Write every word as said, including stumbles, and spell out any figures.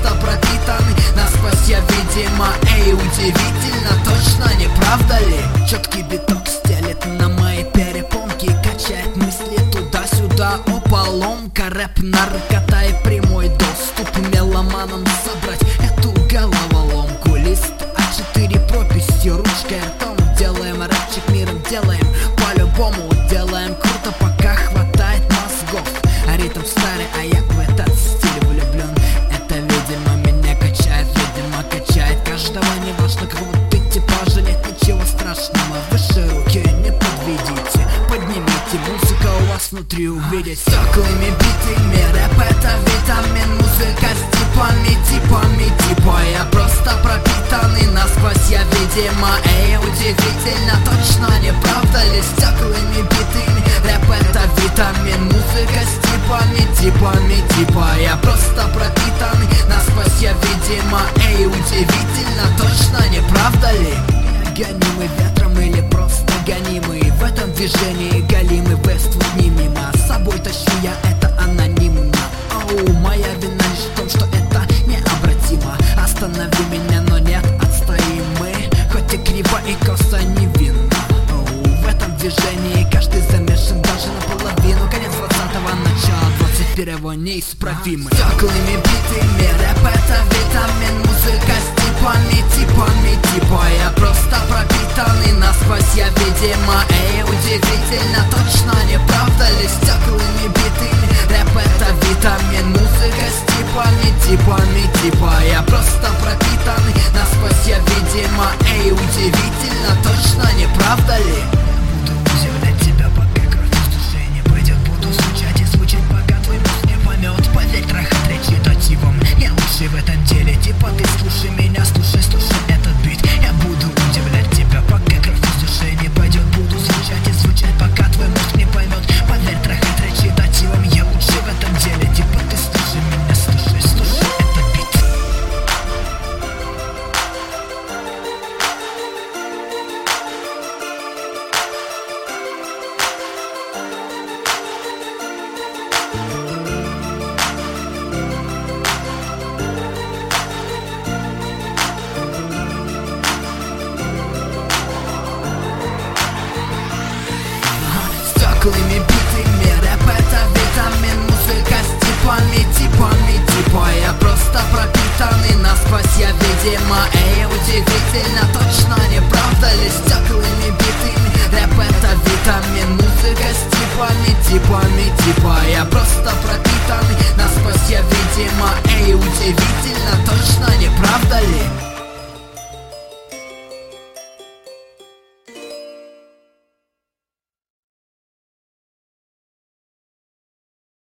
просто пропитаны насквозь я, видимо. Эй, удивительно, точно, не правда ли? Четкий биток стелет на мои перепонки, качает мысли туда-сюда. О, поломка, рэп, наркота и прямой доступ меломанам собрать эту головоломку. Лист а четыре прописью, ручкой, ртом. Делаем рэпчик миром, делаем по-любому. Делаем круто, пока хватает мозгов. А ритм старый, а я в этот стиль влюблен. Это, видимо, меня качает, видимо, качает каждого. Не важно, кого ты типа жалеть, ничего страшного. Выше руки не подведите, поднимите, музыка у вас внутри увидеть. Стеклами битыми, рэп это витамин. Музыка с типами, типами, типа. Я просто пропитанный насквозь я, видимо. Эй, удивительно, точно, не правда ли? Стеклами битыми, рэп это витамин. Музыка с типами, типами, типа. Я просто пропитанный насквозь я, видимо. Эй, удивительно, точно, не правда ли? Гонимы ветром или просто гонимы в этом движении галимый Вествуд не мимо. С собой тащу я это анонимно. Оу, моя вина лишь в том, что это необратимо. Останови меня, но нет, отстоим мы. Хоть и криво и косо невинно. Оу, в этом движении каждый замешан даже наполовину. Конец двадцатого, начало двадцать первого неисправимый. Стеклами битыми, рэп это витамин. Музыка с типами, типами, типа. Я просто пропитанный насквозь я, видимо. Эй, удивительно, точно, не правда ли? Стеклами битыми, рэп это витамин. Музыка с типами, типами, типа. Я просто пропитанный насквозь я, видимо. Эй, удивительно, точно, не правда ли? Буду удивлять тебя, пока картуш не пойдет. Буду звучать и звучать, пока твой мозг не поймет. Поверь, трахать речь мотивом. Я